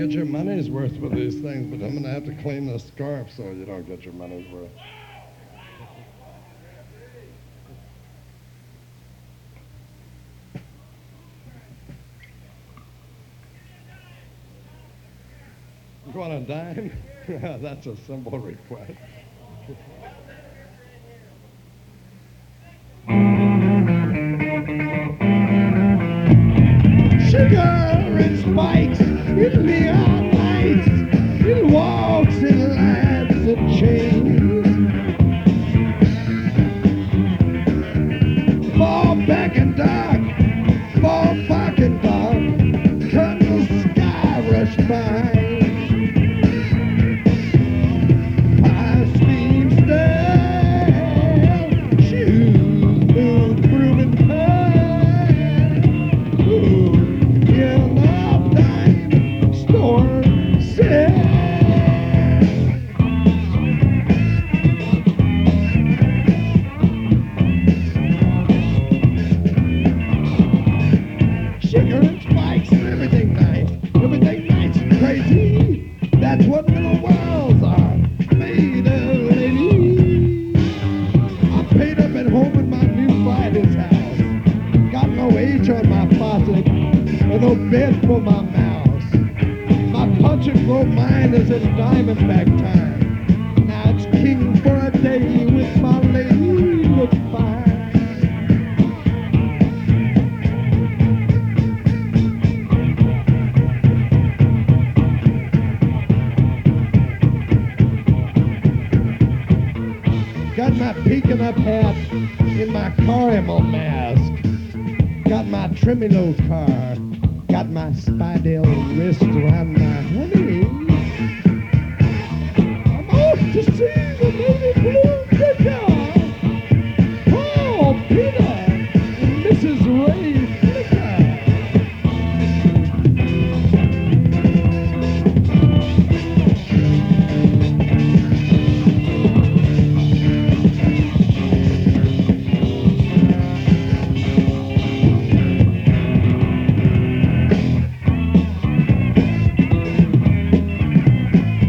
get your money's worth with these things, but I'm going to have to clean the scarf so you don't get your money's worth. You want a dime? That's a simple request. Sugar and spikes in neon lights. It walks in lads and chains. Fall back and dark, fall back and dark. Cutting the sky rush by. Fire steam stale, shoes move through and pale. Ooh, in the dime store sale. Sugar and spikes and everything nice. Everything nice and crazy. That's what little worlds are made of, lady. I'm paid up at home in my new father's house. Got no H on my faucet or no bed for my mouse. My punch and roll mine is in Diamondback time. Now it's king for a day with my lady. Look fine. Got my peeking up hat in my caramel mask. Got my tremolo car. Got my Spidell wrist around my honey. I'm off to see the navy blue picture. Paul, Peter, and Mrs. Ray Flicker.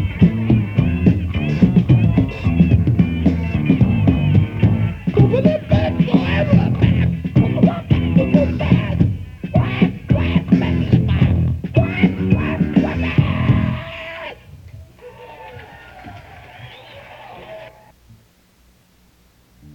Open it